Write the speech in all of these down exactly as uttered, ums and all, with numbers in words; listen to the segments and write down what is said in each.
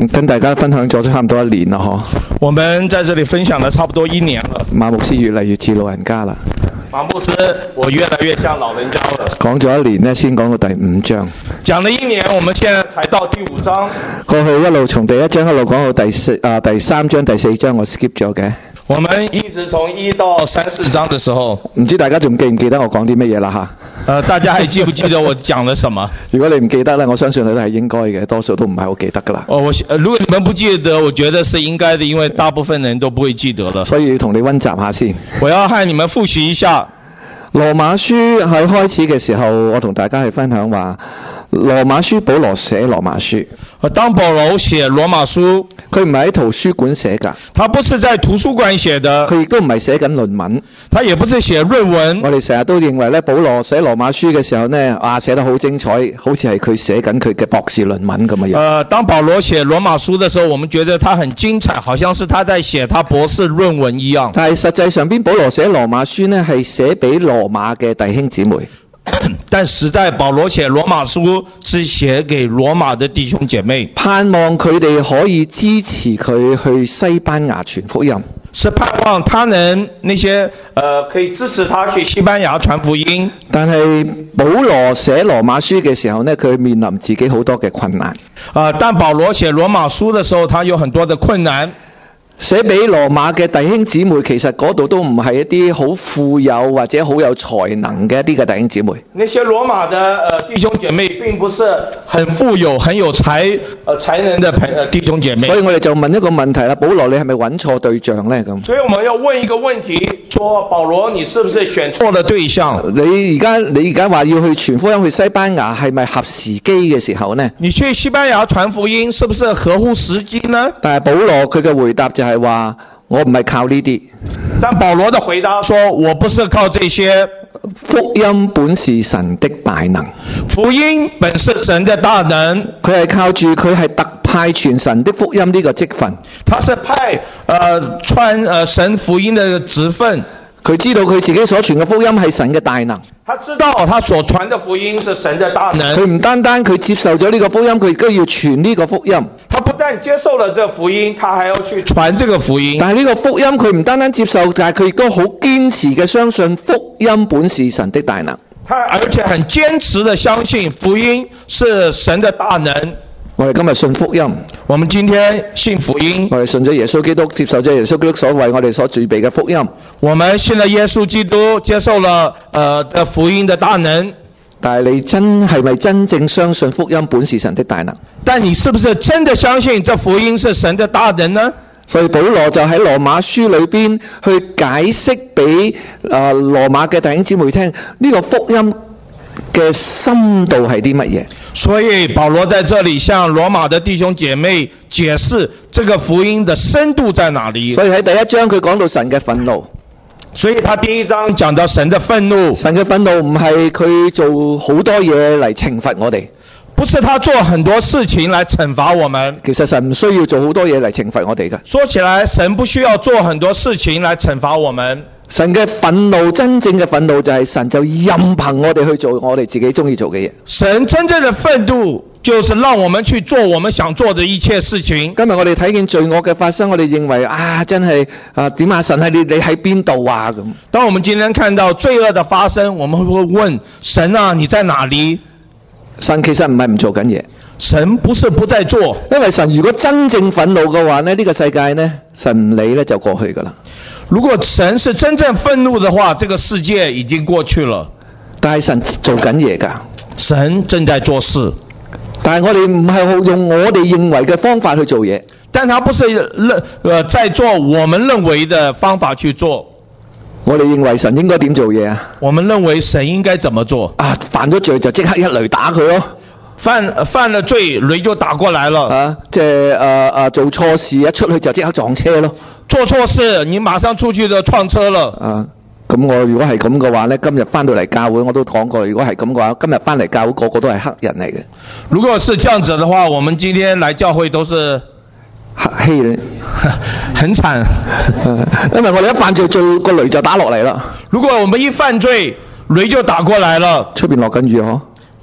跟大家分享咗差唔多一年啦，嗬。 我們在這裡分享了差不多一年了。 馬牧師越嚟越似老人家啦。 馬牧師，我越來越像老人家了。 講咗一年呢，先講到第五章。 講了一年，我們現在才到第五章。 過去一路從第一章一路講到第四啊第三章第四章，我 skip 咗嘅。 我們一直從一到三四章的時候， 唔知大家仲記唔記得我講啲乜嘢啦吓？ 呃，大家還記不記得我講了什麼？ 如果你唔記得咧，我相信你都係應該嘅，多數都唔係好記得噶啦。 哦，我、呃、如果你們不記得，我覺得是應該的，因為大部分人都不會記得了。 所以要同你溫習下先。 我要和你們複習一下。 羅馬書喺開始嘅時候，我同大家去分享話，羅馬書保羅寫羅馬書。 當保羅寫羅馬書， 佢唔係喺圖書館寫噶， 他不是在圖書館寫的， 佢亦都唔係寫緊論文， 他也不是寫論文。 我哋成日都認為咧，保羅寫羅馬書嘅時候呢，啊寫得好精彩，好似係佢寫緊佢嘅博士論文咁嘅樣。 呃，當保羅寫羅馬書的時候，我們覺得他很精彩，好像是他在寫他博士論文一樣。 但係實際上邊，保羅寫羅馬書呢，係寫俾羅馬嘅弟兄姊妹。 但實在保羅寫羅馬書是寫給羅馬的弟兄姐妹， 盼望佢哋可以支持佢去西班牙傳福音， 是盼望他能那些呃可以支持他去西班牙傳福音。 但係保羅寫羅馬書嘅時候呢，佢面臨自己好多嘅困難。 啊、呃，但保羅寫羅馬書的時候，他有很多的困難。 寫俾羅馬嘅弟兄姊妹，其實嗰度都唔係一啲好富有或者好有才能嘅一啲嘅弟兄姊妹。 那些羅馬的呃弟兄姐妹並不是很富有、很有才呃才能的朋呃弟兄姐妹。 所以我哋就問一個問題啦，保羅你係咪揾錯對象呢？咁。 所以我們要問一個問題，說保羅你是不是選錯了對象？ 你而家你而家話要去傳福音去西班牙，係咪合時機嘅時候呢？ 你去西班牙傳福音，是不是合乎時機呢？ 但係保羅佢嘅回答就係話，我唔係靠呢啲。 但保羅的回答說，我不是靠這些。 福音本是神的大能。 福音本是神的大能。 佢係靠住佢係特派傳神的福音呢個職分。 他是派呃傳呃神福音的職分。 佢知道佢自己所傳嘅福音係神嘅大能。 他知道他所傳的福音是神的大能。 佢唔單單佢接受咗呢個福音，佢亦都要傳呢個福音。 他不但接受了這福音，他還要去傳這個福音。 但係呢個福音佢唔單單接受，但係佢亦都好堅持嘅相信福音本是神的大能。 他而且很堅持的相信福音是神的大能。 我哋今日信福音， 我們今天信福音， 我哋信咗耶穌基督，接受咗耶穌基督所為我哋所預備嘅福音。 我們信了耶穌基督，接受了呃的福音的大能。 但係你真係咪真正相信福音本是神的大能？ 但你是不是真的相信這福音是神的大能呢？ 所以保羅就喺羅馬書裏邊去解釋俾啊羅馬嘅弟兄姊妹聽，呢個福音嘅深度係啲乜嘢？ 所以保羅在這裡向羅馬的弟兄姐妹解釋這個福音的深度在哪裡。 所以喺第一章佢講到神嘅憤怒。 所以他第一章講到神的憤怒。 神嘅憤怒唔係佢做好多嘢嚟懲罰我哋。 不是他做很多事情來懲罰我們。 其實神唔需要做好多嘢嚟懲罰我哋嘅。 說起來，神不需要做很多事情來懲罰我們。 神嘅憤怒，真正嘅憤怒就係神就任憑我哋去做我哋自己中意做嘅嘢。 神真正的憤怒就是讓我們去做我們想做的一切事情。 今日我哋睇見罪惡嘅發生，我哋認為啊，真係啊點啊，神係你你喺邊度啊咁。 當我們今天看到罪惡的發生，我們會不會問神啊，你在哪裡？ 神其實唔係唔做緊嘢。 神不是不在做， 因為神如果真正憤怒嘅話呢，呢個世界呢，神唔理呢就過去噶啦。 如果神是真正憤怒的話，這個世界已經過去了。但係神做緊嘢㗎，神正在做事。 但係我哋唔係用我哋認為嘅方法去做嘢， 但他不是認呃在做我們認為的方法去做。 我哋認為神應該點做嘢啊？ 我們認為神應該怎麼做？ 啊，犯咗罪就即刻一雷打佢咯。 犯犯了罪，雷就打過來了。 啊，即係誒誒做錯事一出去就即刻撞車咯。 做錯事，你馬上出去就撞車了。 啊，咁我如果係咁嘅話呢，今日翻到嚟教會我都講過，如果係咁嘅話，今日翻嚟教會個個都係黑人嚟嘅。 如果是這樣子的話，我們今天來教會都是黑黑人， 很慘。 因為我哋一犯罪，做個雷就打落嚟啦。 如果我們一犯罪，雷就打過來了。 出邊落緊雨嗬。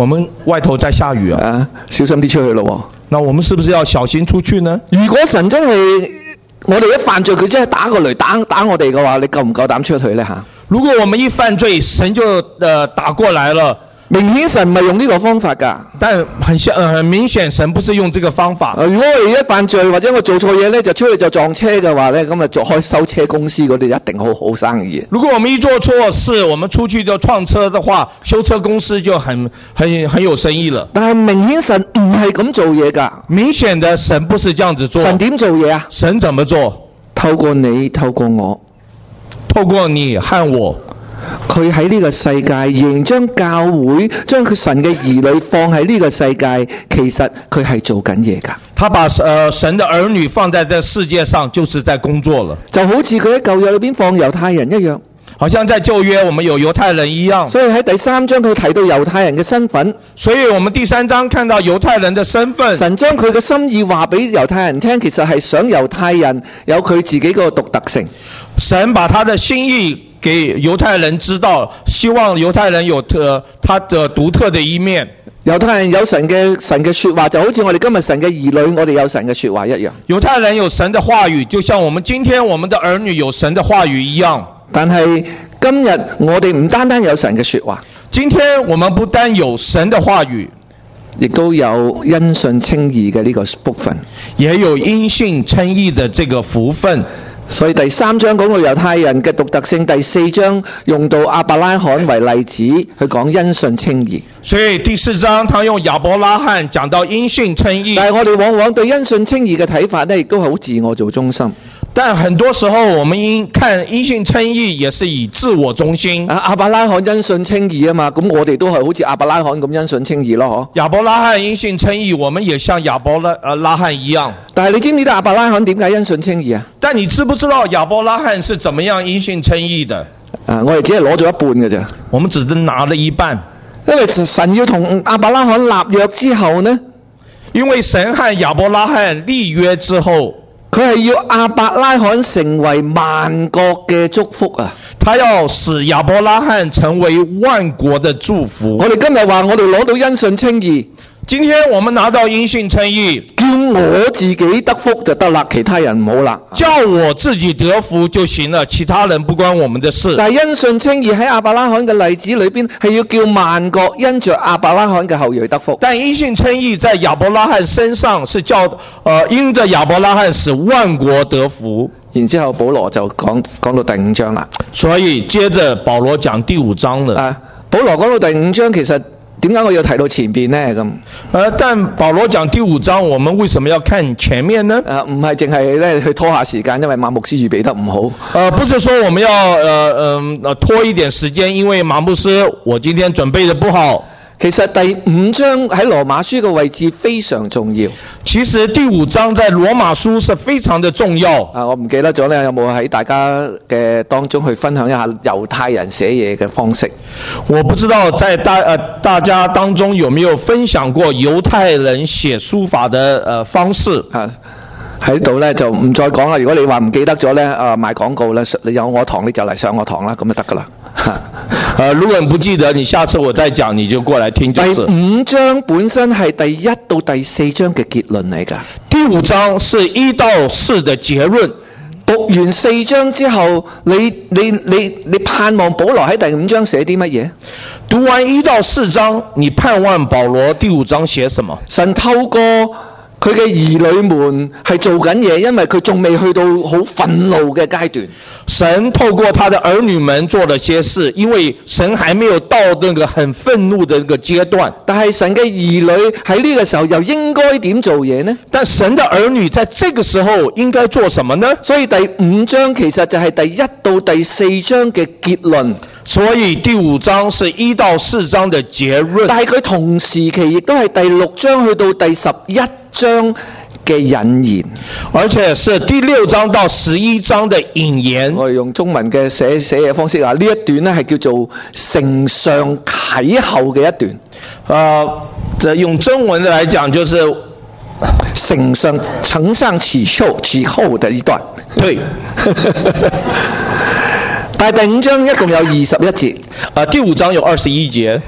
我們外頭在下雨啊， 啊，小心啲出去咯喎。 那我們是不是要小心出去呢？ 如果神真係我哋一犯罪，佢真係打過嚟打打我哋嘅話，你夠唔夠膽出去呢？吓？ 如果我們一犯罪，神就呃打過來了。 明顯神唔係用呢個方法㗎， 但很像呃很明顯神不是用這個方法。 如果我哋一犯罪或者我做錯嘢咧，就出去就撞車嘅話咧，咁啊做開修車公司嗰啲一定好好生意。 如果我們一做錯事，我們出去就撞車的話，修車公司就很很很有生意了。 但係明顯神唔係咁做嘢㗎， 明顯的神不是這樣子做。 神點做嘢啊？ 神怎麼做？ 透過你，透過我， 透過你和我。 佢喺呢個世界仍將教會將佢神嘅兒女放喺呢個世界，其實佢係做緊嘢㗎。 他把呃神的兒女放在這世界上，就是在工作了。 就好似佢喺舊約裏邊放猶太人一樣， 好像在舊約我們有猶太人一樣。 所以喺第三章佢提到猶太人嘅身份， 所以我們第三章看到猶太人的身份。 神將佢嘅心意話俾猶太人聽，其實係想猶太人有佢自己個獨特性。 神把他的心意給猶太人知道，希望猶太人有特他的獨特的一面。 猶太人有神嘅神嘅說話，就好似我哋今日神嘅兒女，我哋有神嘅說話一樣。 猶太人有神的話語，就像我們今天我們的兒女有神的話語一樣。 但係今日我哋唔單單有神嘅說話， 今天我們不單有神的話語， 亦都有因信稱義嘅呢個部分， 也有因信稱義的這個福分。 所以第三章講到猶太人嘅獨特性，第四章用到亞伯拉罕為例子去講因信稱義。 所以第四章他用亞伯拉罕講到因信稱義。 但係我哋往往對因信稱義嘅睇法呢，亦都係好自我做中心。 但很多時候我們因看因信稱義也是以自我中心。 啊，亞伯拉罕因信稱義啊嘛，咁我哋都係好似亞伯拉罕咁因信稱義咯，嗬。 亞伯拉罕因信稱義，我們也像亞伯拉呃拉罕一樣。 但係你知唔知道亞伯拉罕點解因信稱義啊？ 但你知不知道亞伯拉罕是怎麼樣因信稱義的？ 啊，我哋只係攞咗一半嘅咋。 我們只是拿了一半。 因為神要同亞伯拉罕立約之後呢， 因為神和亞伯拉罕立約之後， 佢係要亞伯拉罕成為萬國嘅祝福啊！ 他要使亞伯拉罕成為萬國的祝福。 我哋今日話我哋攞到因信稱義， 今天我們拿到因信稱義， 叫我自己得福就得啦，其他人唔好啦。 叫我自己得福就行了，其他人不關我們的事。 但係因信稱義喺亞伯拉罕嘅例子裏邊，係要叫萬國因着亞伯拉罕嘅後裔得福。 但因信稱義在亞伯拉罕身上是叫，呃，因着亞伯拉罕使萬國得福。 然之後保羅就講講到第五章啦。 所以接着保羅講第五章了。 啊，保羅講到第五章，其實點解我要提到前邊呢？咁， 呃，但保羅講第五章，我們為什麼要看前面呢？ 誒、啊，唔係淨係咧去拖下時間，因為馬牧師預備得唔好。 呃，不是說我們要，呃，呃，拖一點時間，因為馬牧師我今天準備得不好。 其實第五章喺羅馬書嘅位置非常重要。 其實第五章在羅馬書是非常的重要。 啊，我唔記得咗咧，有冇喺大家嘅當中去分享一下猶太人寫嘢嘅方式？ 我不知道在大呃大家當中有沒有分享過猶太人寫書法的呃方式？ 啊，喺度咧就唔再講啦。如果你話唔記得咗咧，啊賣廣告咧，你有我堂你就嚟上我堂啦，咁就得噶啦。 呃，如果你不記得，你下次我再講，你就過來聽就是。 第五章本身係第一到第四章嘅結論嚟㗎。 第五章是一到四的結論。 讀完四章之後，你你你你盼望保羅喺第五章寫啲乜嘢？ 讀完一到四章，你盼望保羅第五章寫什麼？ 神透過佢嘅兒女們係做緊嘢，因為佢仲未去到好憤怒嘅階段。 神透過他的兒女們做了些事，因為神還沒有到那個很憤怒的那個階段。 但係神嘅兒女喺呢個時候又應該點做嘢呢？ 但神的兒女在這個時候應該做什麼呢？ 所以第五章其實就係第一到第四章嘅結論。 所以第五章是一到四章的結論。 但係佢同時期亦都係第六章去到第十一章嘅引言， 而且是第六章到十一章的引言。 我哋用中文嘅寫寫嘅方式啊，呢一段呢係叫做承上啟後嘅一段。 呃，用中文來講就是承上承上啟後啟後的一段。 對。 但係第五章一共有二十一節， 啊，第五章有二十一節。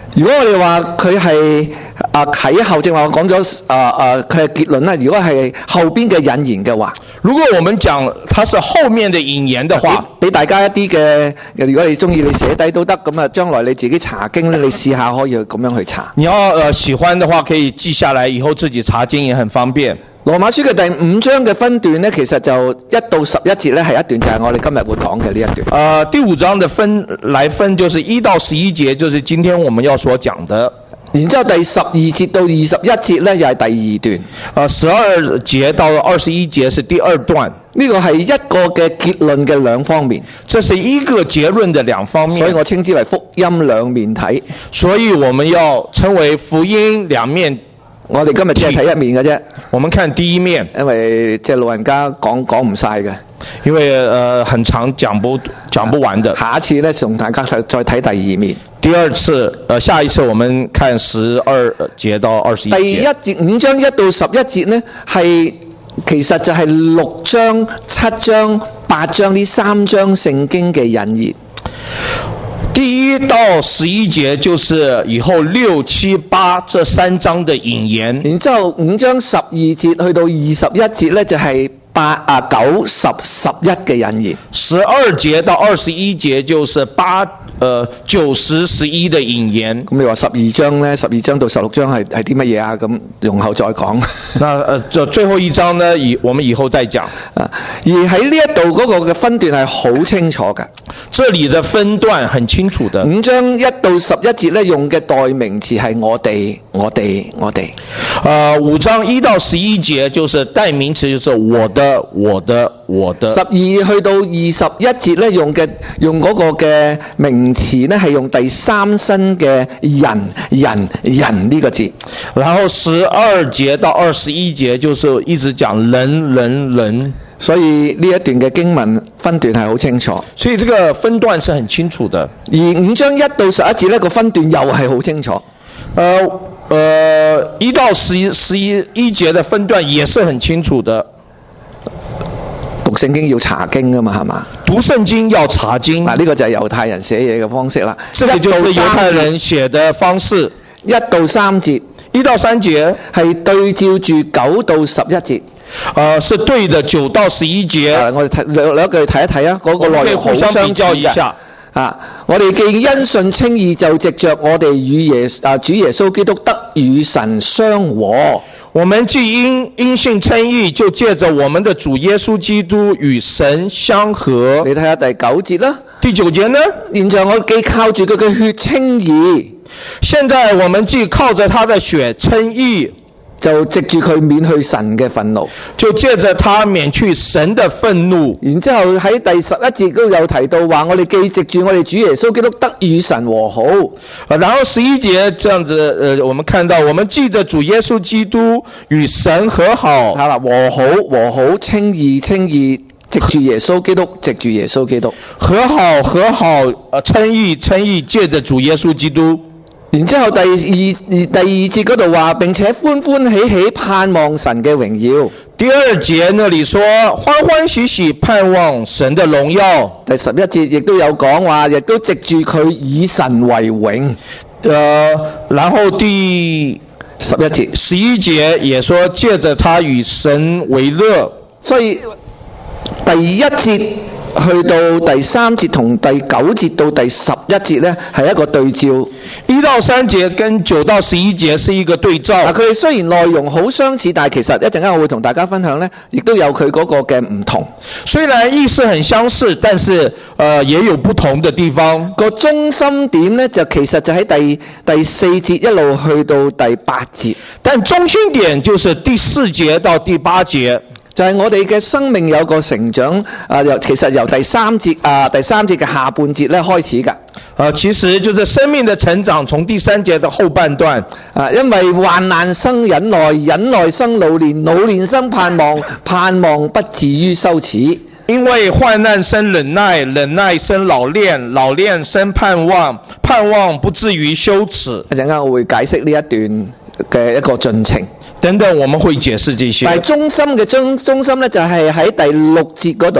如果我哋話佢係啊啟後，正話我講咗啊啊佢嘅結論啦。如果係後邊嘅引言嘅話， 如果我們講它是後面的引言的話， 俾大家一啲嘅，如果你中意你寫低都得，咁啊將來你自己查經咧，你試下可以咁樣去查。 你要呃喜歡的話，可以記下來，以後自己查經也很方便。 羅馬書嘅第五章嘅分段呢，其實就一到十一節呢，係一段，就係我哋今日會講嘅呢一段。 呃，第五章的分來分就是一到十一節，就是今天我們要所講的。 然之後第十二節到二十一節呢，又係第二段。 呃，十二節到二十一節是第二段。 呢個係一個嘅結論嘅兩方面， 這是一個結論的兩方面， 所以我稱之為福音兩面睇。 所以我們要稱為福音兩面。 我哋今日只係睇一面嘅啫。 我們看第一面， 因為即係老人家講講唔晒嘅， 因為呃很長講不講不完的。 下一次咧，同大家再再睇第二面。 第二次，呃下一次我們看十二節到二十一節。 第一節五章一到十一節呢，係其實就係六章、七章、八章呢三章聖經嘅引言。 第一到十一節就是以後六七八這三章的引言， 然之後五章十二節去到二十一節呢，就係八啊九十十一嘅引言。 十二節到二十一節就是八呃九十十一的引言。 咁你話十二章呢？十二章到十六章係係啲乜嘢啊？咁容後再講。 那呃就最後一章呢，以我們以後再講。 啊，而喺呢一度嗰個嘅分段係好清楚嘅。 這裡的分段很清楚的。 五章一到十一節咧，用嘅代名詞係我哋，我哋，我哋。 呃，五章一到十一節就是代名詞，就是我的，我的，我的。十二去到二十一節咧，用嘅用嗰個嘅名詞咧，係用第三身嘅人，人，人呢個字。 然後十二節到二十一節就是一直講人，人，人。 所以呢一段嘅經文分段係好清楚， 所以這個分段是很清楚的。 而五章一到十一節呢個分段又係好清楚。 呃呃，一到十一十一一節的分段也是很清楚的。 讀聖經要查經啊嘛，係嘛？ 讀聖經要查經。嗱， 呢個就係猶太人寫嘢嘅方式啦。 這個就是猶太人寫的方式。一到三節，一到三節係對照住九到十一節。 呃，是對的，九到十一節。 啊、我哋睇兩兩句睇一睇啊，嗰、那個內容好相似嘅。啊，我哋既因信稱義，就藉着我哋與耶啊主耶穌基督得與神相和。 我們既因因信稱義，就借着我們的主耶穌基督與神相和。 你睇下第九節啦。 第九節呢？ 現在我既靠住佢嘅血稱義， 現在我們既靠着他的血稱義。 就藉住佢免去神嘅憤怒， 就借着他免去神的憤怒。 然之後喺第十一節都有提到話，我哋既藉住我哋主耶穌基督得與神和好。 然後十一節這樣子，呃，我們看到我們記得主耶穌基督與神和好， 好啦，和好和好，稱義稱義，藉住耶穌基督，藉住耶穌基督和好和好，呃，稱義稱義，借着主耶穌基督。 然之後第二第二節嗰度話，並且歡歡喜喜盼望神嘅榮耀。 第二節那裡說歡歡喜喜盼望神的榮耀。 第十一節亦都有講話，亦都藉住佢以神為榮。 呃，然後第十一節十一節也說借着他與神為樂。 所以第一節去到第三節同第九節到第十一節呢，係一個對照。 一到三節跟九到十一節是一個對照。 嗱，佢哋雖然內容好相似，但係其實一陣間我會同大家分享呢，亦都有佢嗰個嘅唔同。 雖然意思很相似，但是呃也有不同的地方。 個中心點呢，就其實就喺第第四節一路去到第八節， 但中心點就是第四節到第八節。 就係我哋嘅生命有個成長啊！由其實由第三節啊，第三節嘅下半節咧開始㗎。 啊，其實就是生命的成長，從第三節的後半段啊，因為患難生忍耐，忍耐生老練，老練生盼望，盼望不至於羞恥。 因為患難生忍耐，忍耐生老練，老練生盼望，盼望不至於羞恥。一陣間我會解釋呢一段嘅一個進程。 等等，我們會解釋這些。 但係中心嘅中中心咧，就係喺第六節嗰度。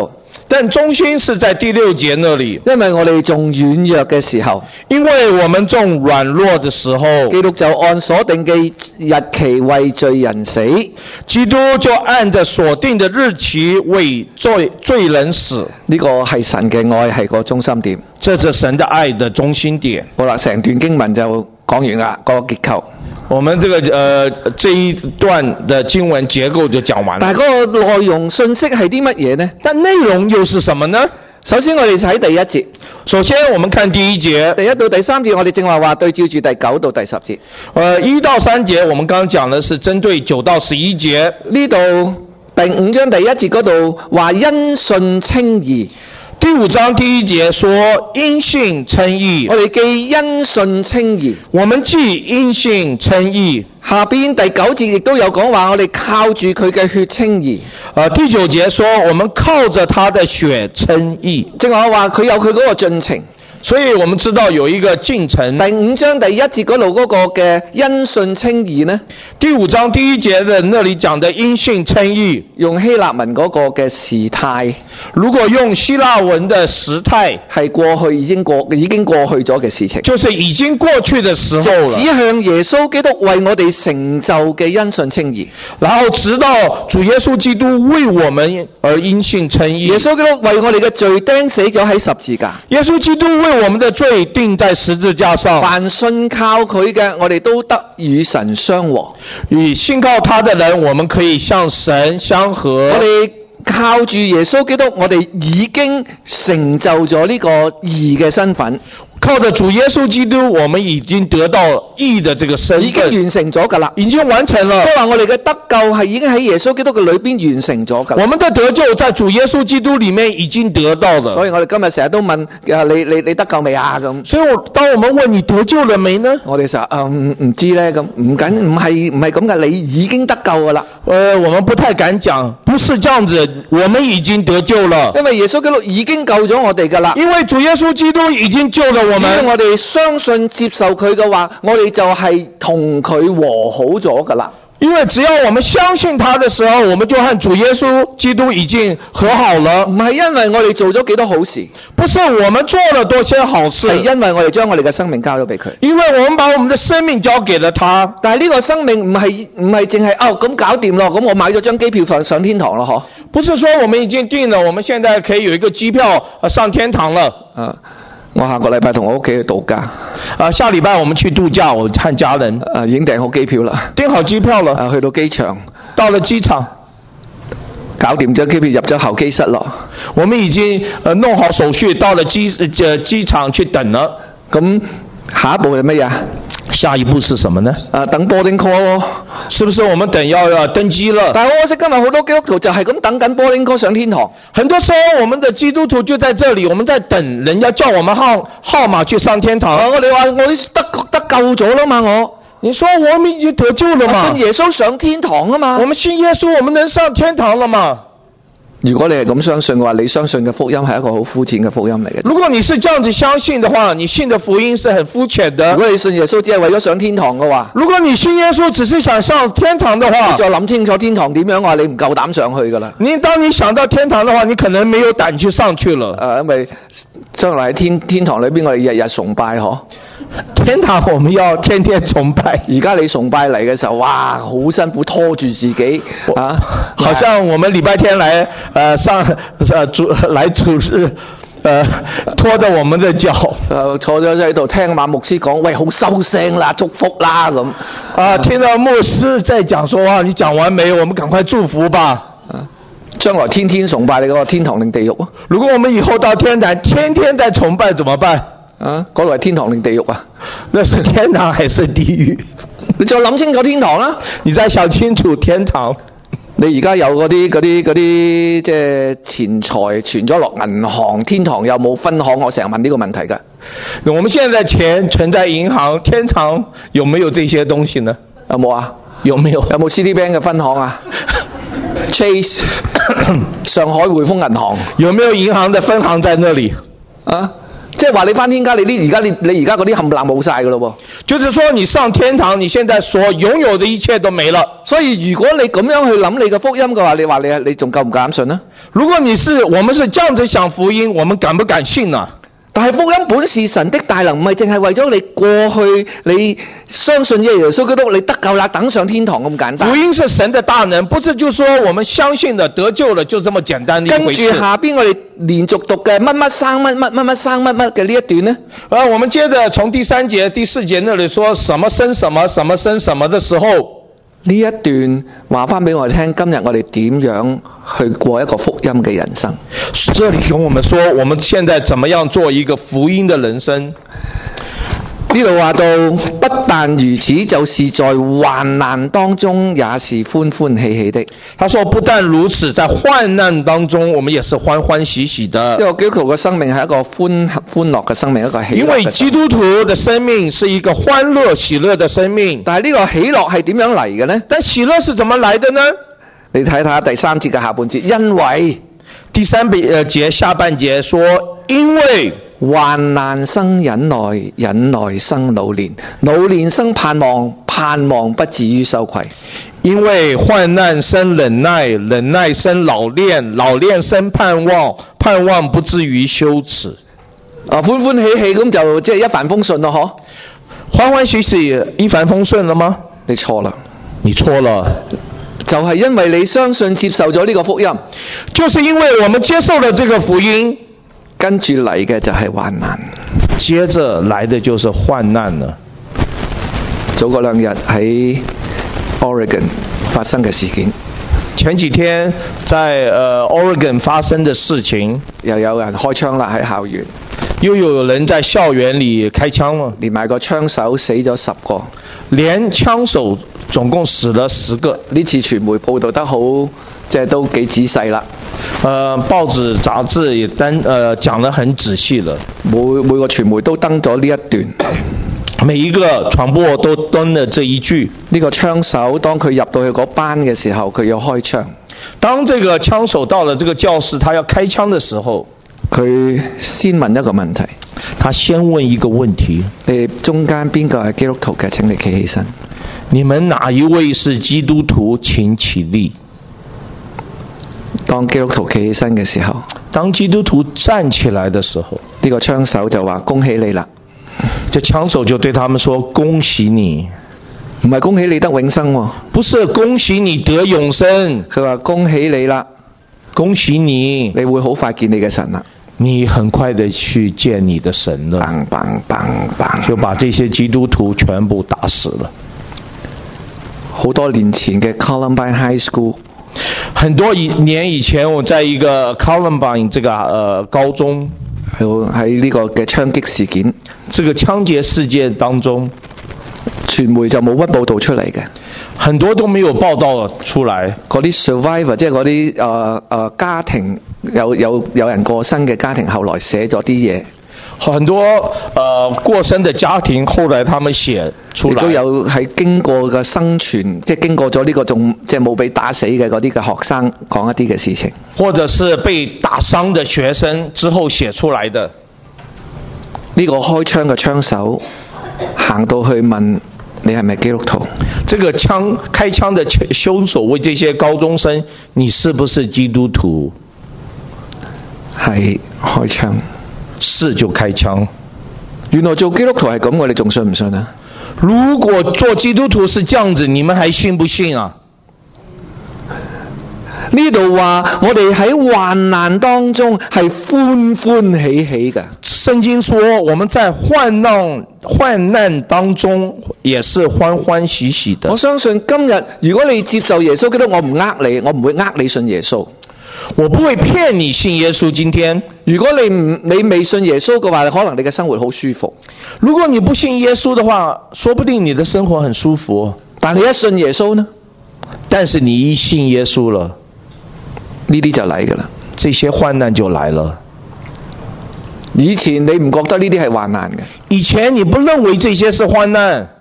但中心是在第六節那裡， 因為我哋仲軟弱嘅時候， 因為我們仲軟弱的時候， 基督就按所定嘅日期為罪人死， 基督就按着所定的日期為罪罪人死。 呢個係神嘅愛，係個中心點。 這是神的愛的中心點。 好啦，成段經文就講完啦，個結構。 我們這個呃這一段的經文結構就講完了。 但係嗰個內容信息係啲乜嘢呢？ 但內容又是什麼呢？ 首先我哋睇第一節。 首先我們看第一節， 第一到第三節我哋正話話對照住第九到第十節。 呃，一到三節我們剛剛講的是針對九到十一節。 呢度第五章第一節嗰度話因信稱義。 第五章第一節說因信稱義， 我哋既因信稱義， 我們既因信稱義。 下邊第九節亦都有講話，我哋靠住佢嘅血稱義。 呃，第九節說我們靠着他的血稱義， 正話話佢有佢嗰個進程。 所以我們知道有一個進程。 第五章第一節嗰度嗰個嘅因信稱義呢？ 第五章第一節的那裡講的因信稱義， 用希臘文嗰個嘅時態。 如果用希臘文的時態， 係過去已經過已經過去咗嘅事情， 就是已經過去的時候了。 指向耶穌基督為我哋成就嘅因信稱義， 然後直到主耶穌基督為我們而因信稱義。 耶穌基督為我哋嘅罪釘死咗喺十字架。 耶穌基督為我們的罪定在十字架上。 凡信靠佢嘅，我哋都得與神相和。 與信靠他的人，我們可以向神相和。 我哋靠住耶穌基督，我哋已經成就咗呢個義嘅身份。 靠着主耶穌基督，我們已經得到義的這個身份， 已經完成咗噶啦， 已經完成了。 即係話我哋嘅得救係已經喺耶穌基督嘅裏邊完成咗噶。 我們的得救在主耶穌基督裏面已經得到的。 所以我哋今日成日都問啊，你你你得救未啊？咁。所以我當我們問你得救了沒呢？ 我哋成日啊唔唔知咧，咁唔緊唔係唔係咁噶，你已經得救噶啦。 誒、呃，我們不太敢講，不是這樣子，我們已經得救了。 因為耶穌基督已經救咗我哋噶啦。 因為主耶穌基督已經救了我們。 因為我哋相信接受佢嘅話，我哋就係同佢和好咗噶啦。 因為只要我們相信他的時候，我們就和主耶穌基督已經和好了。 唔係因為我哋做咗幾多好事， 不是我們做了多些好事， 係因為我哋將我哋嘅生命交咗俾佢。 因為我們把我們的生命交給了他。 但係呢個生命唔係唔係淨係哦咁搞掂咯，咁我買咗張機票上上天堂咯，嗬？ 不是說我們已經定了，我們現在可以有一個機票上天堂了。 啊。我下個禮拜同我屋企去度假， 啊，下禮拜我們去度假，我看家人， 啊，已經訂好機票啦， 訂好機票了， 啊，去到機場， 到了機場， 搞掂張機票入咗候機室咯， 我們已經呃弄好手續，到了機呃機場去等了， 咁下一步係乜嘢？ 下一步是什麼呢？ 啊，等 boarding call 咯， 是不是我們等要要登機了？ 但係可惜今日好多基督徒就係咁等緊 boarding call 上天堂。 很多時候我們的基督徒就在這裡，我們在等人家叫我們號號碼去上天堂。 啊、我哋話我得得救咗啦嘛，我。 你說我們已經得救了嘛？ 信耶穌上天堂啊嘛。 我們信耶穌，我們能上天堂了嘛？ 如果你係咁相信嘅話，你相信嘅福音係一個好膚淺嘅福音嚟嘅。 如果你是這樣子相信的話，你信的福音是很膚淺的。 如果你信耶穌只係為咗上天堂嘅話， 如果你信耶穌只是想上天堂的話， 你再諗清楚天堂點樣嘅話，你唔夠膽上去噶啦。 你當你想到天堂的話，你可能沒有膽去上去了。 誒、呃，因為將來喺天天堂裏邊，我哋日日崇拜嗬。 天堂我們要天天崇拜。 而家你崇拜嚟嘅時候，哇，好辛苦，拖住自己啊， 好像我們禮拜天來，呃上，呃主來主日，呃拖着我們的腳， 呃坐咗喺度聽馬牧師講，喂，好收聲啦，祝福啦咁。 啊，聽到牧師在講說，哇，你講完沒？我們趕快祝福吧。 啊，將來天天崇拜你嗰個天堂定地獄啊？ 如果我們以後到天堂，天天在崇拜，怎麼辦？ 啊，嗰度係天堂定地獄啊？ 那是天堂還是地獄？ 你再諗清楚天堂啦！ 你再想清楚天堂。 你而家有嗰啲嗰啲嗰啲即係錢財存咗落銀行，天堂有冇分行？我成日問呢個問題㗎。 我們現在錢存在銀行，天堂有沒有這些東西呢？ 有冇啊？ 有沒有？ 有冇 Citibank 嘅分行啊？Chase 上海匯豐銀行有沒有銀行的分行在那裡？啊？ 即係話你返天家，你啲而家你你而家嗰啲冚唪唥冇晒㗎咯喎。 就是說你上天堂，你現在所擁有的一切都沒了。 所以如果你咁樣去諗你嘅福音嘅話，你話你你仲夠唔夠膽信呢？ 如果你是我們是這樣子想福音，我們敢不敢信呢？ 但係福音本是神的大能，唔係淨係為咗你過去你相信耶穌基督，你得救啦，等上天堂咁簡單。 福音是神的大能，不是就說我們相信了得救了就這麼簡單的一回事。 跟住下邊我哋連續讀嘅乜乜生乜乜乜乜生乜乜嘅呢一段呢？ 啊，我們接着從第三節第四節那裡說什麼生什麼什麼生什麼的時候， 呢一段話翻俾我哋聽，今日我哋點樣去過一個福音嘅人生？ 這裡跟我們說，我們現在怎麼樣做一個福音的人生？ 呢度話到，不但如此，就是在患難當中也是歡歡喜喜的。 他說不但如此，在患難當中我們也是歡歡喜喜的。 呢個基督徒嘅生命係一個歡歡樂嘅生命，一個喜樂嘅生命。 因為基督徒的生命是一個歡樂喜樂的生命。 但係呢個喜樂係點樣嚟嘅呢？ 但喜樂是怎麼來的呢？ 你睇睇第三節嘅下半節，因為第三節下半節說，因為患難生忍耐，忍耐生老練，老練生盼望，盼望不至於羞愧。 因為患難生忍耐，忍耐生老練，老練生盼望，盼望不至於羞恥。 啊，歡歡喜喜咁就即係一帆風順咯，嗬？ 歡歡喜喜一帆風順了嗎？ 你錯啦， 你錯了。 就係因為你相信接受咗呢個福音， 就是因為我們接受了這個福音， 跟住嚟嘅就係患難， 接着來的就是患難了。 早嗰兩日喺 Oregon 發生嘅事件， 前幾天在呃 Oregon 發生的事情， 又有人開槍啦喺校園， 又有人在校園裏開槍了， 連埋個槍手死咗十個， 連槍手總共死了十個。 呢次傳媒報道得好，即係都幾仔細啦。 呃，報紙雜誌也登呃講得很仔細了， 每每個傳媒都登咗呢一段， 每一個傳播都登了這一句。 呢個槍手當佢入到去嗰班嘅時候，佢要開槍。 當這個槍手到了這個教室，他要開槍的時候， 佢先問一個問題。 他先問一個問題： 你中間邊個係基督徒嘅？請你企起身。 你們哪一位是基督徒？請起立。 當基督徒企起身嘅時候， 當基督徒站起來的時候， 呢個槍手就話恭喜你啦。 這槍手就對他們說恭喜你， 唔係恭喜你得永生喎， 不是恭喜你得永生。 佢話恭喜你啦， 恭喜你， 你會好快見你嘅神啦。 你很快的去見你的神了。 棒棒棒棒， 就把這些基督徒全部打死了。 好多年前嘅 Columbine High School， 很多年以前我在一個 Columbine 這個呃高中， 喺呢個嘅槍擊事件， 這個槍擊事件當中， 傳媒就冇乜報道出嚟嘅， 很多都沒有報道出來。 嗰啲 survivor 即係嗰啲誒誒家庭有有有人過身嘅家庭，後來寫咗啲嘢。 很多呃過身的家庭，後來他們寫出來， 都有係經過嘅生存，即係經過咗呢個仲即係冇被打死嘅嗰啲嘅學生講一啲嘅事情， 或者是被打傷的學生之後寫出來的。 呢個開槍嘅槍手行到去問你係咪基督徒？ 這個槍開槍的兇手問這些高中生：你是不是基督徒？ 係開槍。 是就開槍。 原來做基督徒係咁，我哋仲信唔信啊？ 如果做基督徒是這樣子，你們還信不信啊？ 呢度話我哋喺患難當中係歡歡喜喜嘅。 聖經說我們在患難患難當中也是歡歡喜喜的。 我相信今日如果你接受耶穌基督，我唔呃你，我唔會呃你信耶穌。 我不會騙你信耶穌。今天如果你唔你未信耶穌嘅話，可能你嘅生活好舒服。 如果你不信耶穌的話，說不定你的生活很舒服。 但你一信耶穌呢？ 但是你一信耶穌了， 呢啲就嚟㗎啦， 這些患難就來了。 以前你唔覺得呢啲係患難嘅， 以前你不認為這些是患難，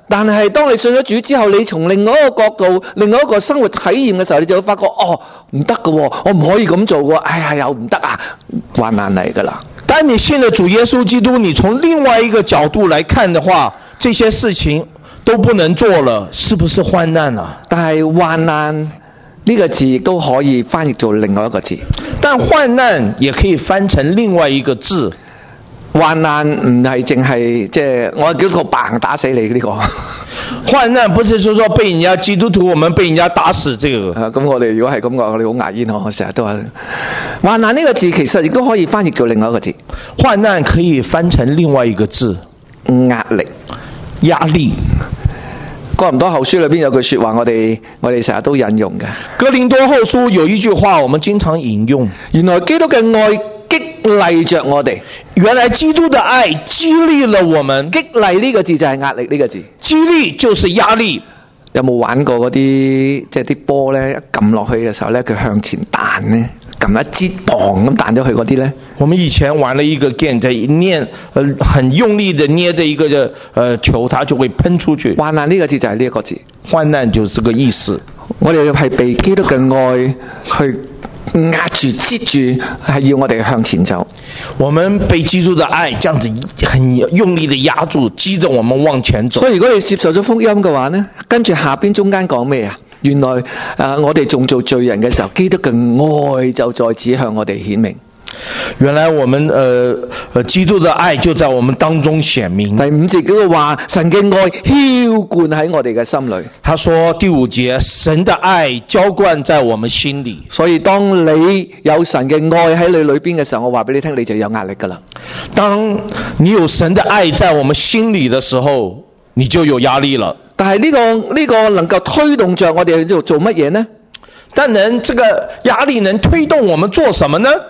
但係當你信咗主之後，你從另外一個角度、另外一個生活體驗嘅時候，你就會發覺哦，唔得㗎喎，我唔可以咁做喎，哎呀又唔得啊，患難嚟㗎啦。 當你信了主耶穌基督，你從另外一個角度來看的話，這些事情都不能做了，是不是患難啊？ 但係患難呢個字都可以翻譯做另外一個字， 但患難也可以翻成另外一個字。 患難唔係淨係即係我叫個棒打死你呢、這個。 患難不是說說被人家基督徒，我們被人家打死這個。 咁、啊、我哋如果係咁講，我哋好牙煙嗬，我成日都話患難呢個字其實亦都可以翻譯做另外一個字。 患難可以翻成另外一個字， 壓力、 壓力。 哥林多後書裏邊有句說話，我哋我哋成日都引用嘅。 哥林多後書有一句話，我們經常引用。 原來基督嘅愛激勵着我哋。 原來基督的愛激勵了我們。 激勵呢個字就係壓力呢個字。 激勵就是壓力。 有冇玩過嗰啲即係啲波咧？一撳落去嘅時候咧，佢向前彈咧，撳一支磅咁彈咗去嗰啲咧。 我們以前玩了一個 game， 在捏，呃，很用力的捏着一個嘅，呃，球，它就會噴出去。 患難呢個字就係呢一個字。 患難就是這個意思。 我哋係被基督嘅愛去壓住、擠住，係要我哋向前走。 我們被基督的愛這樣子很用力的壓住，擠着我們往前走。 所以如果你接受咗福音嘅話呢，跟住下邊中間講咩啊？原來誒、呃，我哋仲做罪人嘅時候，基督嘅愛就在此向我哋顯明。 原來我們呃呃基督的愛就在我們當中顯明。 第五節嗰個話，神嘅愛澆灌喺我哋嘅心裏。 他說第五節，神的愛澆灌在我們心裏。 所以當你有神嘅愛喺你裏邊嘅時候，我話俾你聽，你就有壓力噶啦。 當你有神的愛在我們心裏的時候，你就有壓力了。 但係呢、這個呢、這個能夠推動着我哋去做做乜嘢呢？ 但能這個壓力能推動我們做什麼呢？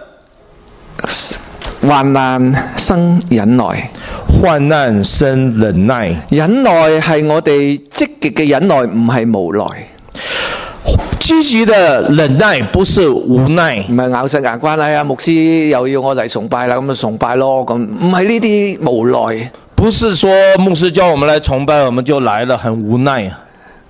患難生忍耐， 患難生忍耐。 忍耐係我哋積極嘅忍耐，唔係無奈。 積極的忍耐不是無奈， 唔係咬實牙關係啊！牧師又要我嚟崇拜啦，咁就崇拜咯。咁唔係呢啲無奈， 不是說牧師叫我們來崇拜，我們就來了，很無奈啊。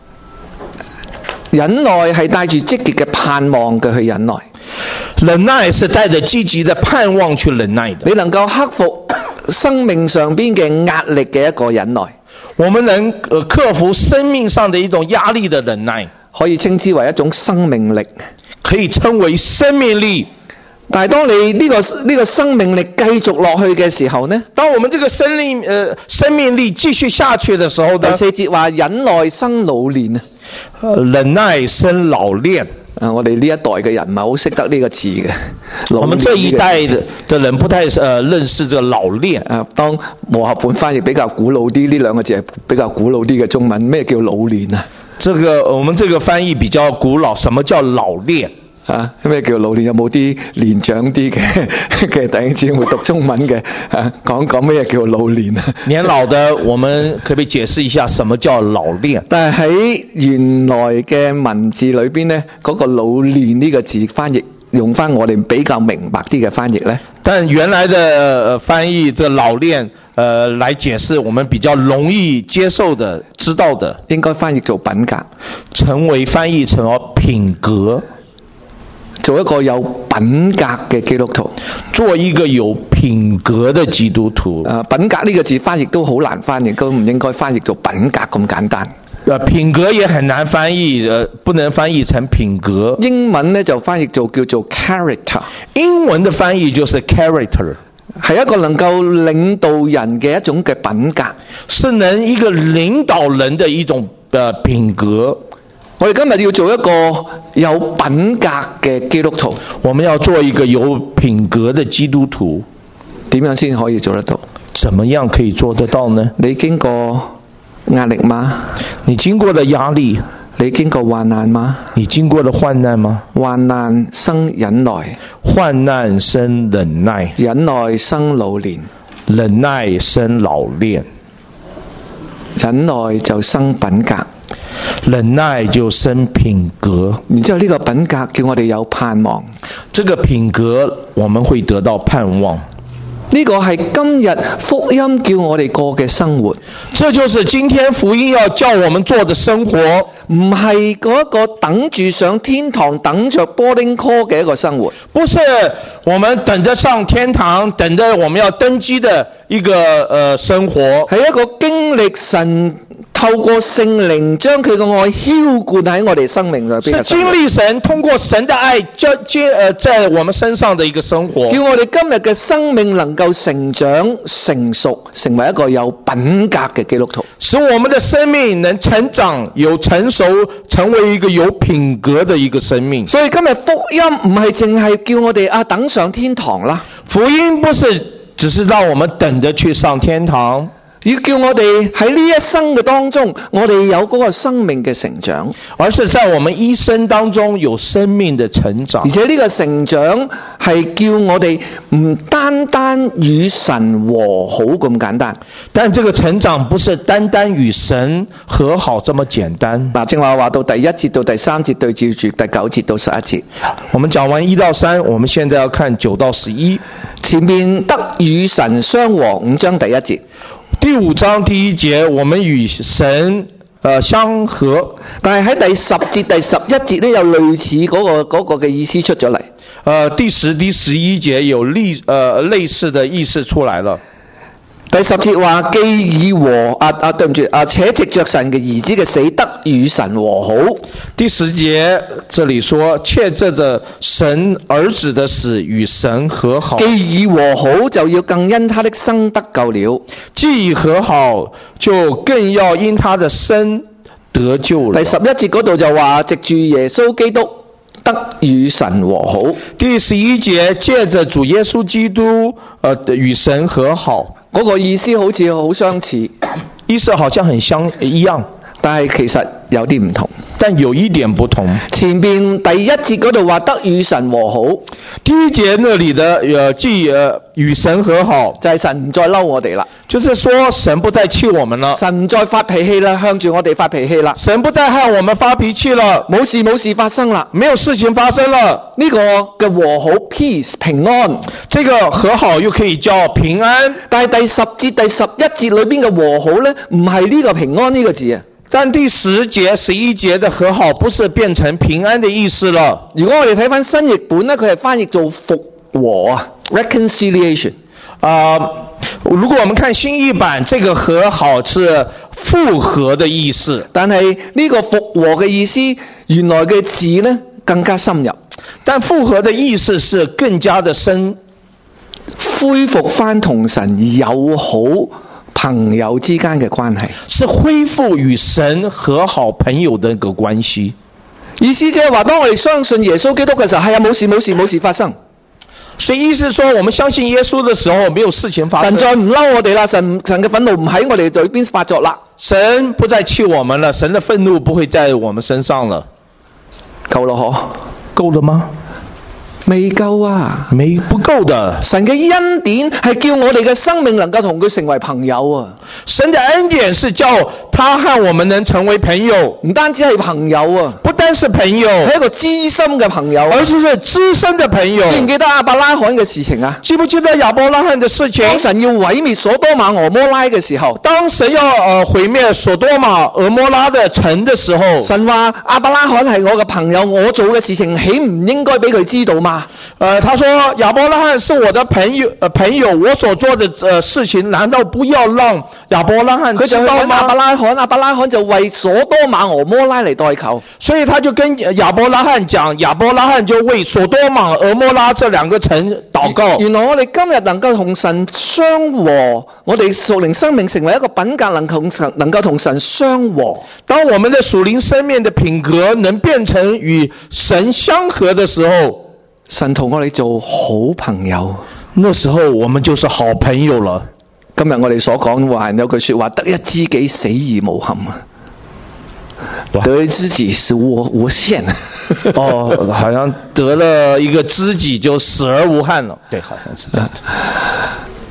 忍耐係帶住積極嘅盼望嘅去忍耐。 忍耐是帶着積極的盼望去忍耐的。 你能夠克服生命上邊嘅壓力嘅一個忍耐。 我們能克服生命上的一種壓力的忍耐， 可以稱之為一種生命力， 可以稱為生命力。 但係當你呢個呢個生命力繼續落去嘅時候呢？ 當我們這個生命呃生命力繼續下去的時候呢？ 第四節話忍耐生老練啊， 忍耐生老練。 啊，我哋呢一代嘅人唔係好識得呢個字嘅。 我們這一代的的人不太呃認識這個老練啊。當和合本翻譯比較古老啲，呢兩個字係比較古老啲嘅中文。咩叫老練啊？ 這個我們這個翻譯比較古老。什麼叫老練啊？咩叫老練？有冇啲年長啲嘅嘅弟兄姊妹讀中文嘅啊？講講咩叫老練啊？ 年老的，我們可唔可以解釋一下什麼叫老練？ 但係喺原來嘅文字裏邊呢，嗰、那個老練呢個字翻譯用翻我哋比較明白啲嘅翻譯呢？ 但原來的翻譯，這個老練，呃，來解釋我們比較容易接受的、知道的， 應該翻譯做品格， 成為翻譯成為品格。 做一個有品格嘅基督徒， 做一個有品格的基督徒。 誒、呃，品格呢個字翻譯都好難翻譯，都唔應該翻譯做品格咁簡單。 誒、呃，品格也很難翻譯，誒、呃，不能翻譯成品格。 英文呢就翻譯做叫做 character， 英文的翻譯就是 character， 係一個能夠領導人嘅一種嘅品格， 是能一個領導人的一種誒品格。 我哋今日要做一個有品格嘅基督徒， 我們要做一個有品格的基督徒， 點樣先可以做得到？ 怎麼樣可以做得到呢？ 你經過壓力嗎？ 你經過了壓力？ 你經過患難嗎？ 你經過了患難嗎？ 患難生忍耐， 患難生忍耐， 忍耐生老練， 忍耐生老練， 忍耐就生品格。 忍耐就生品格， 然之後呢個品格叫我哋有盼望。 這個品格我們會得到盼望。 呢個係今日福音叫我哋過嘅生活， 這就是今天福音要叫我們做的生活， 唔係嗰一個等住上天堂、等着 boarding call 嘅一個生活， 不是我們等着上天堂、等着我們要登基的一個呃生活， 係一個經歷神透過聖靈將佢嘅愛澆灌喺我哋生命裏邊， 是經歷神通過神的愛接接呃在我們身上的一個生活， 叫我哋今日嘅生命能夠成長成熟，成為一個有品格嘅基督徒， 使我們的生命能成長有成熟，成為一個有品格的一個生命。 所以今日福音唔係淨係叫我哋啊等上天堂啦， 福音不是只是讓我們等着去上天堂， 要叫我哋喺呢一生嘅當中，我哋有嗰個生命嘅成長， 而是在我們一生當中有生命的成長。 而且呢個成長係叫我哋唔單單與神和好咁簡單， 但這個成長不是單單與神和好這麼簡單。 嗱，正話話到第一節到第三節對照住第九節到十一節， 我們講完一到三，我們現在要看九到十一。 前面得與神相和，五章第一節。 第五章第一節，我們與神呃相合， 但係喺第十節第十一節咧，有類似嗰、那個嗰、那個嘅意思出咗嚟。 呃，第十、第十一節有類呃類似的意思出來了。 第十節話，既以和啊啊對唔住啊，且藉着神嘅兒子嘅死得與神和好。 第十節這裡說，且藉着神兒子的死與神和好。 既以和好，就要更因他的生得救了。 既已和好，就更要因他的生得救了。 第十一節嗰度就話，藉住耶穌基督得與神和好。 第十一節借着主耶穌基督呃與神和好。 嗰個意思好似好相似， 意思好像很相一樣， 但係其實有啲唔同。 但有一點不同。 前邊第一節嗰度話得與神和好， 第一節那裡的呃既呃與神和好， 就係神唔再嬲我哋啦， 就是說神不再氣我們了， 神唔再發脾氣啦，向住我哋發脾氣啦， 神不再向我們發脾氣了， 冇事冇事發生啦， 沒有事情發生了。 呢個嘅和好 peace 平安， 這個和好又可以叫平安。 但係第十節第十一節裏邊嘅和好咧，唔係呢個平安呢個字啊。 但第十節、十一節的和好不是變成平安的意思了。 如果我哋睇翻新譯本咧，佢係翻譯做復和啊 ，reconciliation。 啊、呃，如果我們看新譯版，這個和好是復合的意思。 但係呢個復和嘅意思，原來嘅字咧更加深入。 但復合的意思是更加的深， 恢復翻同神友好朋友之間嘅關係， 是恢復與神和好朋友的一個關係。 意思即係話，當我哋相信耶穌基督嘅時候，係啊，冇事冇事冇事發生。 所以意思說，我們相信耶穌的時候，沒有事情發生。 神再唔嬲我哋啦，神神嘅憤怒唔喺我哋裏邊發作啦。 神不再氣我們了，神的憤怒不會在我們身上了。 夠咯嗬？夠了嗎？未夠啊， 未不夠的。 神嘅恩典係叫我哋嘅生命能夠同佢成為朋友啊。 神的恩典是叫他和我們能成為朋友， 唔單止係朋友啊， 不單是朋友， 係一個知心嘅朋友， 而是是知深的朋友。 記唔記得亞伯拉罕嘅事情啊？ 記不記得亞伯拉罕的事情？ 當神要毀滅所多瑪俄摩拉嘅時候， 當神要呃毀滅所多瑪俄摩拉的城的時候， 神話亞伯拉罕係我嘅朋友，我做嘅事情豈唔應該俾佢知道嘛？ 呃，他說亞伯拉罕是我的朋友，呃朋友，我所做的呃事情，難道不要讓亞伯拉罕知道嗎？ 亞伯拉罕，亞伯拉罕就為所多瑪俄摩拉嚟代求， 所以他就跟亞伯拉罕講，亞伯拉罕就為所多瑪俄摩拉這兩個城禱告。 原來我哋今日能夠同神相和，我哋屬靈生命成為一個品格能同神能夠同神相和。 當我們的屬靈生命的品格能變成與神相合的時候， 神同我哋做好朋友， 那時候我們就是好朋友了。 今日我哋所講話有句說話，得一知己死而無憾啊！得一知己是無無限。 哦，好像得了一個知己就死而無憾了。對，好像是這樣。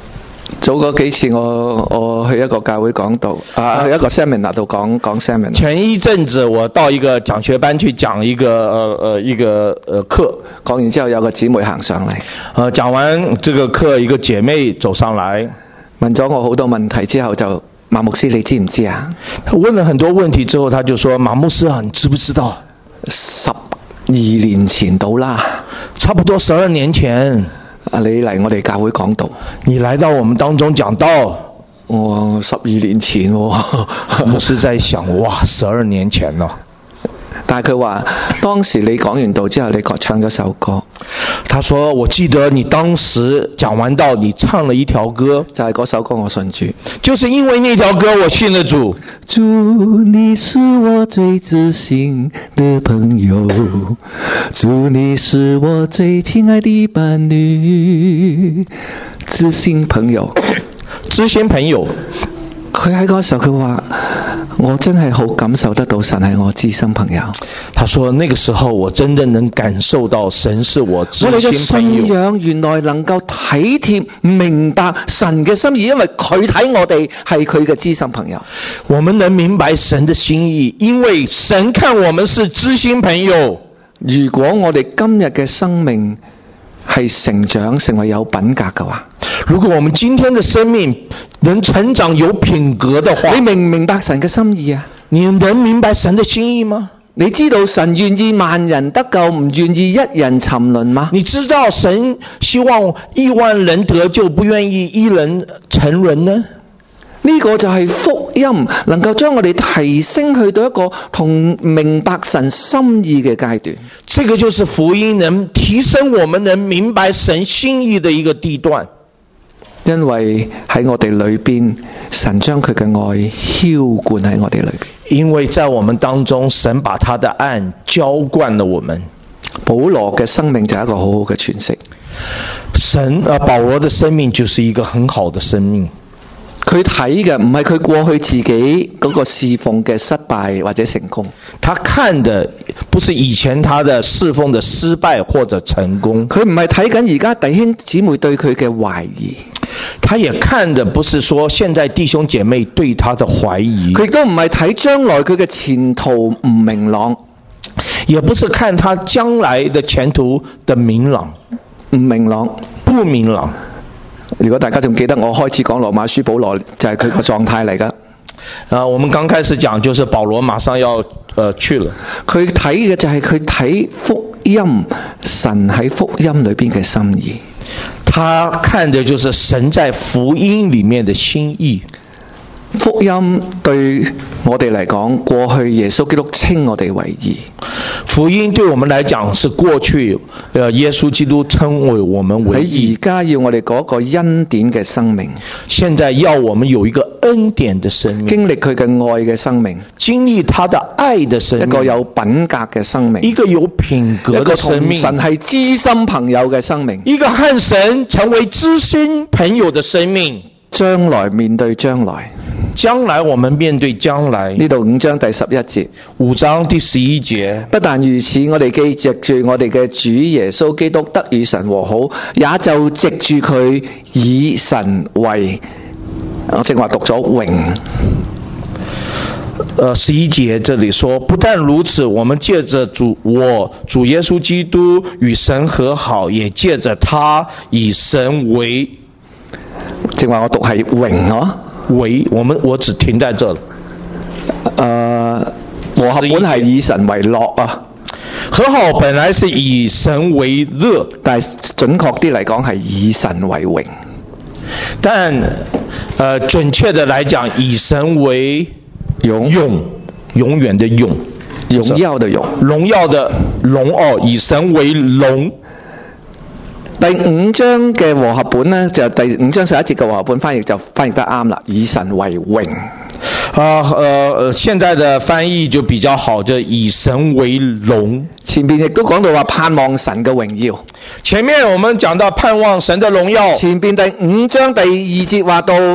早嗰幾次我我去一個教會講道啊，去一個 seminar 度講講 seminar。 前一陣子我到一個講學班去講一個呃呃一個呃課， 講完之後有個姊妹行上嚟， 呃講完這個課，一個姐妹走上來， 問咗我好多問題之後就，馬牧師你知唔知啊？ 他問了很多問題之後，他就說：馬牧師啊，你知不知道？ 十二年前到啦， 差不多十二年前。 啊！你嚟我哋教會講道， 你來到我們當中講道。 我十二年前、哦， 我是在想，哇，十二年前咯。 但係佢話，當時你講完道之後，你唱咗首歌。 他說：我記得你當時講完道，你唱了一條歌， 就係嗰首歌我信主， 就是因為那條歌我信了主。 主，你是我最知心的朋友，主，你是我最親愛的伴侶，知心朋友， 知心朋友。 佢喺嗰時候佢話，我真係好感受得到神係我知心朋友。 他說那個時候我真的能感受到神是我知心朋友。 我哋嘅信仰原來能夠體貼明白神嘅心意，因為佢睇我哋係佢嘅知心朋友。 我們能明白神的心意，因為神看我們是知心朋友。 如果我哋今日嘅生命係成長成為有品格嘅話， 如果我們今天的生命能成長有品格的話， 你明唔明白神嘅心意啊？ 你能明白神的心意嗎？ 你知道神願意萬人得救，唔願意一人沉淪嗎？ 你知道神希望億萬人得救，不願意一人沉淪呢？ 呢個就係福音，能夠將我哋提升去到一個同明白神心意嘅階段。 這個就是福音能提升我們能明白神心意的一個地段。 因為喺我哋裏邊，神將佢嘅愛澆灌喺我哋裏邊。 因為在我們當中，神把他的愛澆灌了我們。 保羅嘅生命就係一個好好嘅詮釋。 神啊，保羅的生命就是一個很好的生命。 佢睇嘅唔係佢過去自己嗰個侍奉嘅失敗或者成功， 他看的不是以前他的侍奉的失敗或者成功， 佢唔係睇緊而家弟兄姊妹對佢嘅懷疑， 他也看的不是說現在弟兄姐妹對他的懷疑， 佢亦都唔係睇將來佢嘅前途唔明朗， 也不是看他將來的前途的明朗， 唔明朗， 不明朗。 如果大家仲記得我開始講羅馬書保羅就係佢個狀態嚟噶。 啊，我們剛開始講就是保羅馬上要呃去了。佢睇嘅就係佢睇福音，神喺福音裏邊嘅心意。 他看的就是神在福音裏面的心意。 福音對我哋嚟講，過去耶穌基督稱我哋為義。 福音對我們來講是過去，呃，耶穌基督稱為我們為義。 而家要我哋嗰個恩典嘅生命， 現在要我們有一個恩典的生命， 經歷佢嘅愛嘅生命， 經歷他的愛的生命， 一個有品格嘅生命， 一個有品格的生命， 一個同神係知心朋友嘅生命， 一個和神成為知心朋友的生命。 將來面對將來， 將來我們面對將來。 呢度五章第十一節， 五章第十一節。 不但如此，我哋既藉住我哋嘅主耶穌基督得與神和好，也就藉住佢以神為，我正話讀咗榮。 呃，十一節這裡說，不但如此，我們借着主我主耶穌基督與神和好，也借着他以神為。 正話我讀係榮啊， 為我們我只停在這。誒、 呃，和合本係以神為樂啊。 和好本來是以神為樂， 但係準確啲嚟講係以神為榮。 但誒、呃，準確的來講，以神為永永永遠的永， 榮耀的榮， 榮耀的榮哦，以神為榮。 第五章嘅和合本呢，就第五章十一節嘅和合本翻譯就翻譯得啱啦，以神為榮。 啊，呃，現在的翻譯就比較好，就以神為榮。 前邊亦都講到話盼望神嘅榮耀。 前面我們講到盼望神的榮耀。 前邊第五章第二節話到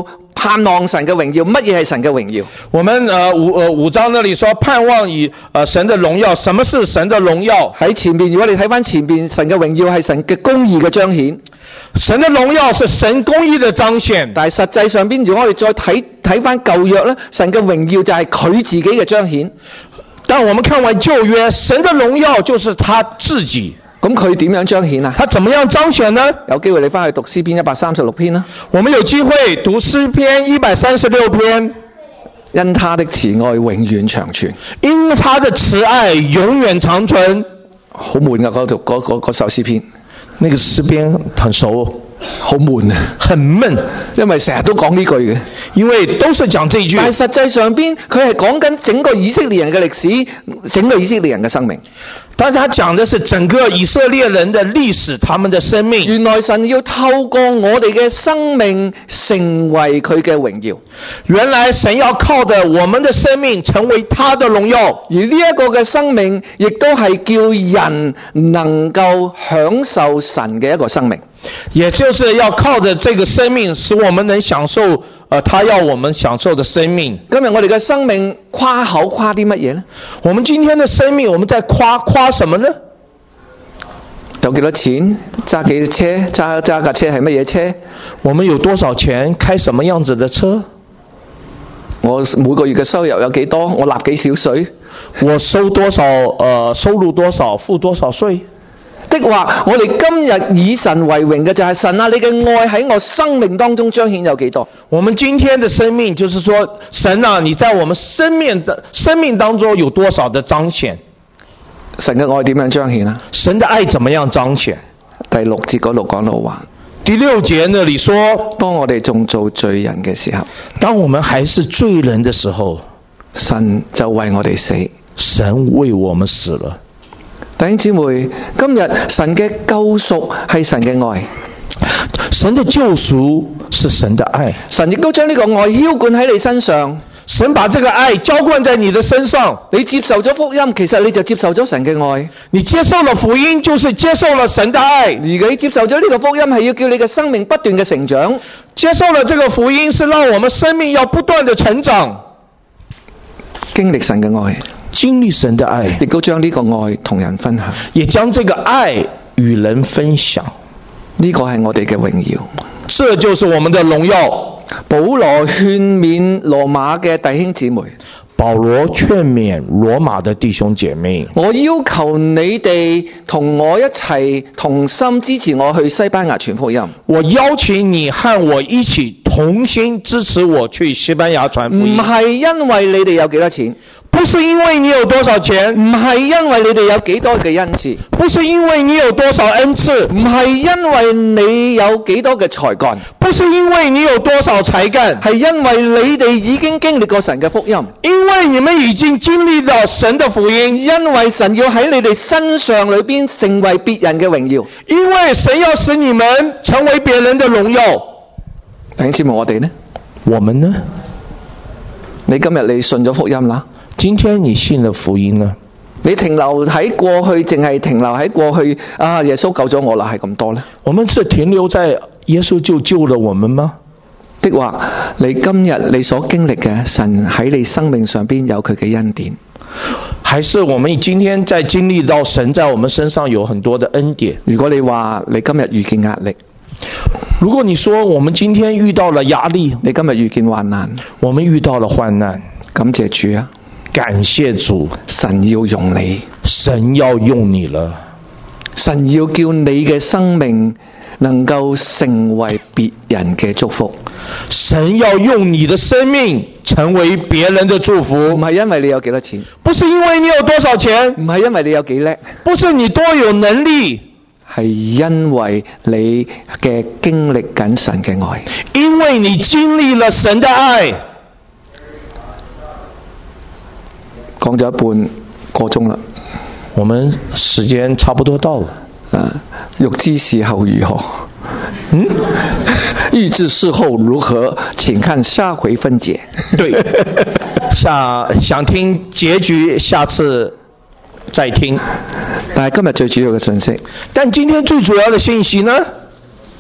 盼望神嘅榮耀。乜嘢係神嘅榮耀？ 我們呃五呃五章那裡說盼望以呃神的榮耀，什麼是神的榮耀？ 喺前面，如果你睇翻前面，神嘅榮耀係神嘅公義嘅彰顯。 神的榮耀是神公義的彰顯。 但係實際上邊，如果我哋再睇睇翻舊約咧，神嘅榮耀就係佢自己嘅彰顯。 但我們看完舊約，神的榮耀就是他自己。 咁佢點樣彰顯啊？ 他怎麼樣彰顯呢？ 有機會你翻去讀詩篇一百三十六篇啦。 我們有機會讀詩篇一百三十六篇。 因他的慈愛永遠長存。 因他的慈愛永遠長存。 好悶噶嗰度嗰嗰嗰首詩篇。 那個詩篇很熟。 好悶啊， 很悶， 因為成日都講呢句嘅， 因為都是講這句。 但係實際上邊佢係講緊整個以色列人嘅歷史，整個以色列人嘅生命。 但係他講的是整個以色列人的歷史，他們的生命。 原來神要透過我哋嘅生命成為佢嘅榮耀。 原來神要靠着我們的生命成為他的榮耀。 而呢一個嘅生命，亦都係叫人能夠享受神嘅一個生命。 也就是要靠着這個生命，使我們能享受，呃，他要我們享受的生命。 今日我哋嘅生命誇口誇啲乜嘢呢？ 我們今天的生命，我們在誇誇什麼呢？ 有幾多錢？揸幾多車？揸揸架車係乜嘢車？ 我們有多少錢？開什麼樣子的車？ 我每個月嘅收入有幾多？我納幾少稅？ 我收多少？呃，收入多少？付多少稅？ 的話，我哋今日以神為榮嘅就係神啊！你嘅愛喺我生命當中彰顯有幾多？ 我們今天的生命就是說，神啊，你在我們生命的生命當中有多少的彰顯？ 神嘅愛點樣彰顯啊？ 神的愛怎麼樣彰顯？ 第六節嗰度講到話， 第六節那裡說， 當我哋仲做罪人嘅時候， 當我們還是罪人的時候， 神就為我哋死， 神為我們死了。 弟兄姊妹，今日神嘅救贖係神嘅愛， 神的救贖是神的愛， 神亦都將呢個愛澆灌喺你身上。 神把這個愛澆灌在你的身上， 你接受咗福音，其實你就接受咗神嘅愛。 你接受了福音，就是接受了神的愛。 而你接受咗呢個福音，係要叫你嘅生命不斷嘅成長。 接受了這個福音，是讓我們生命要不斷的成長， 經歷神嘅愛。 經歷神的愛， 亦都將呢個愛同人分享， 也將這個愛與人分享。 呢個係我哋嘅榮耀， 這就是我們的榮耀。 保羅勸勉羅馬嘅弟兄姊妹， 保羅勸勉羅馬的弟兄姐妹， 我要求你哋同我一齊同心支持我去西班牙傳福音。 我邀請你和我一起同心支持我去西班牙傳福音。 唔係因為你哋有幾多錢， 不是因為你有多少錢， 唔係因為你哋有幾多嘅恩賜， 不是因為你有多少恩賜， 唔係因為你有幾多嘅才幹， 不是因為你有多少才幹， 係因為你哋已經經歷過神嘅福音， 因為你們已經經歷到神的福音， 因為神要喺你哋身上裏邊成為別人嘅榮耀， 因為神要使你們成為別人的榮耀。 弟兄姊妹，我哋呢？ 我們呢？ 你今日你信咗福音啦？ 今天你信了福音呢？ 你停留喺過去，淨係停留喺過去啊！耶穌救咗我啦，係咁多呢？ 我們是停留在耶穌就救了我們嗎？ 的話，你今日你所經歷嘅神喺你生命上邊有佢嘅恩典， 還是我們今天在經歷到神在我們身上有很多的恩典？ 如果你話你今日遇見壓力， 如果你說我們今天遇到了壓力， 你今日遇見患難， 我們遇到了患難， 感謝主啊！ 感謝主， 神要用你， 神要用你了， 神要叫你嘅生命能夠成為別人嘅祝福， 神要用你的生命成為別人的祝福。 唔係因為你有幾多錢， 不是因為你有多少錢， 唔係因為你有幾叻， 不是你多有能力， 係因為你嘅經歷緊神嘅愛， 因為你經歷了神的愛。 講咗一半個鐘啦， 我們時間差不多到了。 啊，欲知事後如何？ 嗯， 欲知事後如何，請看下回分解。 對，下想聽結局，下次再聽。 但係今日最主要嘅信息， 但今天最主要的信息呢，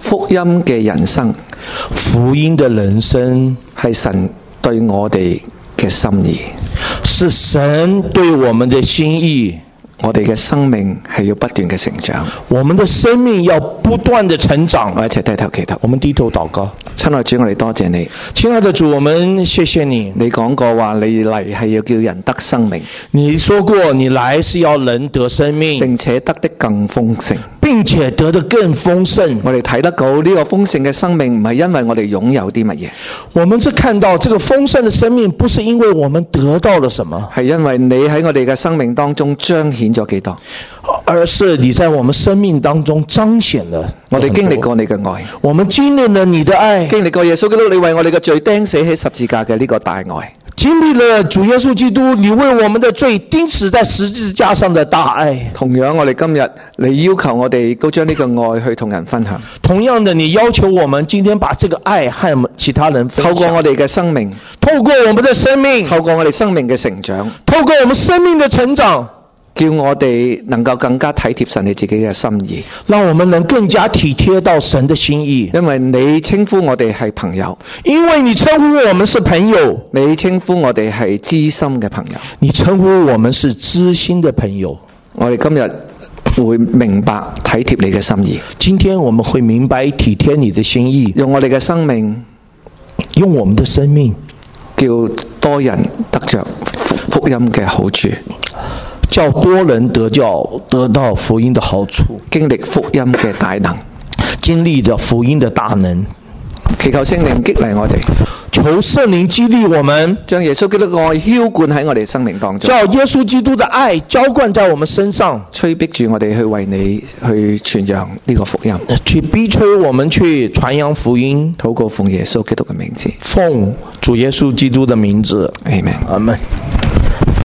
福音嘅人生， 福音的人生係神對我哋嘅心意， 是神對我們的心意。 我哋嘅生命係要不斷嘅成長。 我們的生命要不斷的成長。 我一齊低頭祈禱。 我們低頭禱告。 親愛主，我哋多謝你。 親愛的主，我們謝謝你。 你講過話，你嚟係要叫人得生命。 你說過，你來是要人得生命， 並且得的更豐盛， 並且得的更豐盛。 我哋睇得到呢個豐盛嘅生命，唔係因為我哋擁有啲乜嘢。 我們是看到這個豐盛的生命，不是因為我們得到了什麼， 係因為你喺我哋嘅生命當中彰顯咗幾多， 而是你在我們生命當中彰顯了。 我哋經歷過你嘅愛， 我們經歷了你的愛， 經歷過耶穌基督你為我哋嘅罪釘死喺十字架嘅呢個大愛， 經歷了主耶穌基督你為我們的罪釘死在十字架上的大愛。 同樣我哋今日你要求我哋都將呢個愛去同人分享。 同樣的，你要求我們今天把這個愛和其他人分享。 透過我哋嘅生命， 透過我們的生命， 透過我哋生命嘅成長， 透過我們生命的成長， 叫我哋能夠更加體貼神你自己嘅心意， 讓我們能更加體貼到神的心意。 因為你稱呼我哋係朋友， 因為你稱呼我們是朋友， 你稱呼我哋係知心嘅朋友， 你稱呼我們是知心的朋友。 我哋今日會明白體貼你嘅心意。 今天我們會明白體貼你的心意， 用我哋嘅生命， 用我們的生命， 叫多人得着福音嘅好處， 叫多人得教得到福音的好處， 經歷福音嘅大能， 經歷着福音的大能。 祈求聖靈激勵我哋， 求聖靈激勵我們， 將耶穌基督嘅愛澆灌喺我哋生命當中， 叫耶穌基督的愛澆灌在我們身上， 催逼住我哋去為你去傳揚呢個福音， 去逼催我們去傳揚福音。 禱告奉耶穌基督嘅名字， 奉主耶穌基督的名字， 阿們。 阿們。